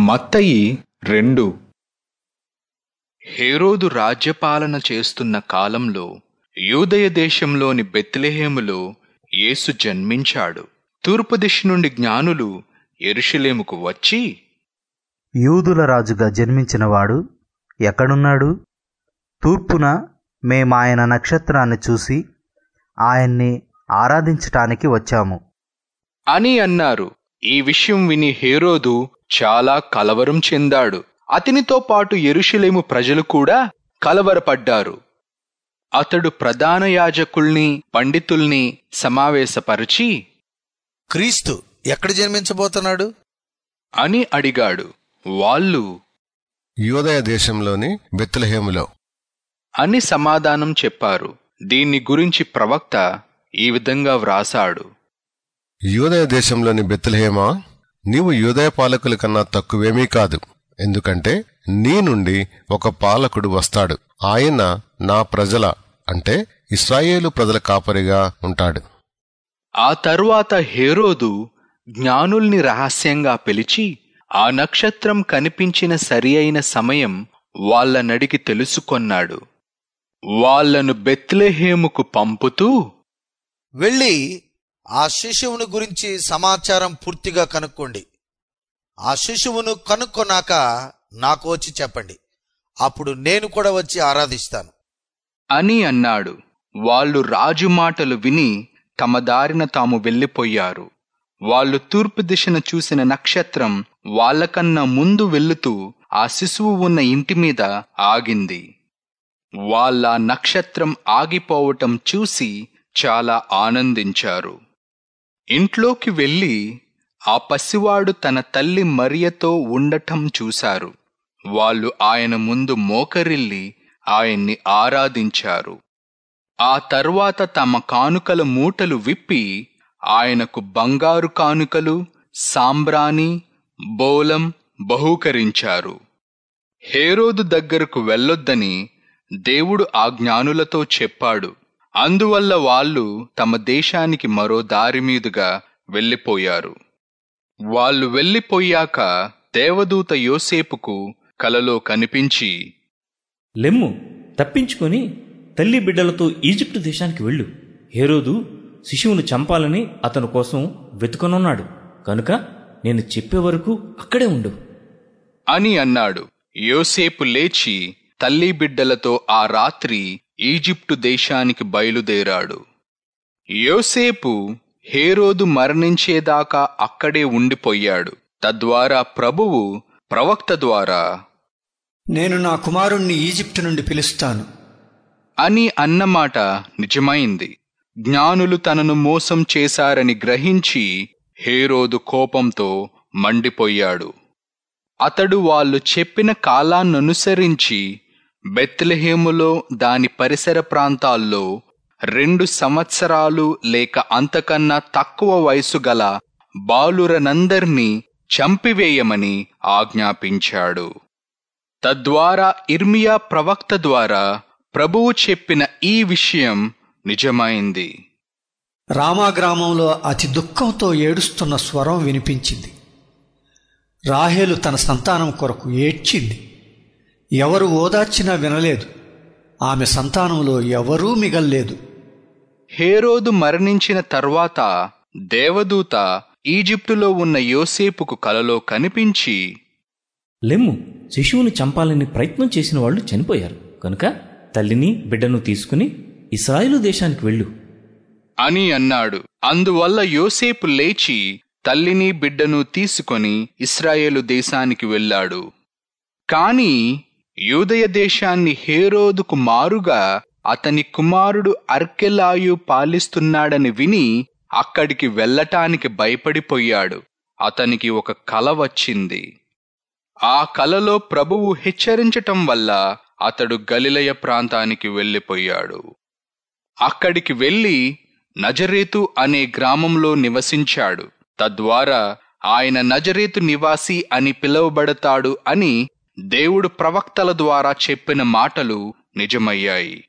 మత్తయి 2. హేరోదు రాజ్యపాలన చేస్తున్న కాలంలో యూదయ దేశంలోని బెత్లెహేములో యేసు జన్మించాడు. తూర్పు దిశ నుండి జ్ఞానులు యెరూషలేముకు వచ్చి, యూదుల రాజుగా జన్మించినవాడు ఎక్కడున్నాడు? తూర్పున మేమాయన నక్షత్రాన్ని చూసి ఆయన్ని ఆరాధించటానికి వచ్చాము అని అన్నారు. ఈ విషయం విని హేరోదు చాలా కలవరం చెందాడు. అతనితో పాటు యెరూషలేము ప్రజలు కూడా కలవరపడ్డారు. అతడు ప్రధాన యాజకుల్ని, పండితుల్ని సమావేశపరిచి, క్రీస్తు ఎక్కడ జన్మించబోతున్నాడు అని అడిగాడు. వాళ్ళు, యూదయ దేశంలోని బెత్లెహేములో అని సమాధానం చెప్పారు. దీన్ని గురించి ప్రవక్త ఈ విధంగా వ్రాసాడు: యూదయ దేశంలోని బెత్లెహేమా, నీవు యూదయ పాలకుల కన్నా తక్కువేమీ కాదు. ఎందుకంటే నీ నుండి ఒక పాలకుడు వస్తాడు. ఆయన నా ప్రజల అంటే ఇశ్రాయేలు ప్రజల కాపరిగా ఉంటాడు. ఆ తరువాత హేరోదు జ్ఞానుల్ని రహస్యంగా పిలిచి ఆ నక్షత్రం కనిపించిన సరి అయిన సమయం వాళ్ళనడిగి తెలుసుకొన్నాడు. వాళ్లను బెత్లెహేముకు పంపుతూ, వెళ్ళి ఆ శిశువును గురించి సమాచారం పూర్తిగా కనుక్కోండి. ఆ శిశువును కనుక్కొన్నాక నాకు వచ్చి చెప్పండి. అప్పుడు నేను కూడా వచ్చి ఆరాధిస్తాను అని అన్నాడు. వాళ్ళు రాజు మాటలు విని తమ దారిన తాము వెళ్ళిపోయారు. వాళ్ళు తూర్పు దిశన చూసిన నక్షత్రం వాళ్ళకన్నా ముందు వెళుతూ ఆ శిశువు ఉన్న ఇంటి మీద ఆగింది. వాళ్ళ నక్షత్రం ఆగిపోవటం చూసి చాలా ఆనందించారు. ఇంట్లోకి వెళ్ళి ఆ పసివాడు తన తల్లి మరియతో ఉండటం చూశారు. వాళ్ళు ఆయన ముందు మోకరిల్లి ఆయన్ని ఆరాధించారు. ఆ తర్వాత తమ కానుకల మూటలు విప్పి ఆయనకు బంగారు కానుకలు, సాంబ్రాణి, బోలం బహూకరించారు. హేరోదు దగ్గరకు వెళ్ళొద్దని దేవుడు ఆ జ్ఞానులతో చెప్పాడు. అందువల్ల వాళ్ళు తమ దేశానికి మరో దారి మీదుగా వెళ్ళిపోయారు. వాళ్ళు వెళ్ళిపోయాక దేవదూత యోసేపుకు కలలో కనిపించి, లెమ్ము, తప్పించుకొని తల్లి బిడ్డలతో ఈజిప్టు దేశానికి వెళ్ళు. హేరోదు శిశువును చంపాలని అతని కోసం వెతుకనున్నాడు కనుక నేను చెప్పే వరకు అక్కడే ఉండు అని అన్నాడు. యోసేపు లేచి తల్లి బిడ్డలతో ఆ రాత్రి ఈజిప్టు దేశానికి బయలుదేరాడు. యోసేపు హేరోదు మరణించేదాకా అక్కడే ఉండిపోయాడు. తద్వారా ప్రభువు ప్రవక్త ద్వారా, నేను నా కుమారుణ్ణి ఈజిప్టు నుండి పిలుస్తాను అని అన్నమాట నిజమైంది. జ్ఞానులు తనను మోసం చేశారని గ్రహించి హేరోదు కోపంతో మండిపోయాడు. అతడు వాళ్ళు చెప్పిన కాలాన్ననుసరించి బెత్లెహేములో దాని పరిసర ప్రాంతాల్లో 2 సంవత్సరాలు లేక అంతకన్నా తక్కువ వయసు గల బాలురనందర్నీ చంపివేయమని ఆజ్ఞాపించాడు. తద్వారా ఇర్మియా ప్రవక్త ద్వారా ప్రభువు చెప్పిన ఈ విషయం నిజమైంది. రామా గ్రామంలో అతి దుఃఖంతో ఏడుస్తున్న స్వరం వినిపించింది. రాహేలు తన సంతానం కొరకు ఏడ్చింది. ఎవరు ఓదార్చినా వినలేదు. ఆమె సంతానంలో ఎవరూ మిగల్లేదు. హేరోదు మరణించిన తర్వాత దేవదూత ఈజిప్టులో ఉన్న యోసేపుకు కలలో కనిపించి, లెమ్ము, శిశువుని చంపాలని ప్రయత్నం చేసిన వాళ్ళు చనిపోయారు కనుక తల్లిని బిడ్డను తీసుకుని ఇశ్రాయేలు దేశానికి వెళ్ళు అని అన్నాడు. అందువల్ల యోసేపు లేచి తల్లిని బిడ్డను తీసుకొని ఇశ్రాయేలు దేశానికి వెళ్ళాడు. కాని యూదయ దేశాన్ని హేరోదుకు మారుగా అతని కుమారుడు అర్కెలాయు పాలిస్తున్నాడని విని అక్కడికి వెళ్ళటానికి భయపడిపోయాడు. అతనికి ఒక కల వచ్చింది. ఆ కలలో ప్రభువు హెచ్చరించటం వల్ల అతడు గలిలయ ప్రాంతానికి వెళ్ళిపోయాడు. అక్కడికి వెళ్ళి నజరేతు అనే గ్రామంలో నివసించాడు. తద్వారా ఆయన నజరేతు నివాసి అని పిలువబడతాడు అని దేవుడు ప్రవక్తల ద్వారా చెప్పిన మాటలు నిజమయ్యాయి.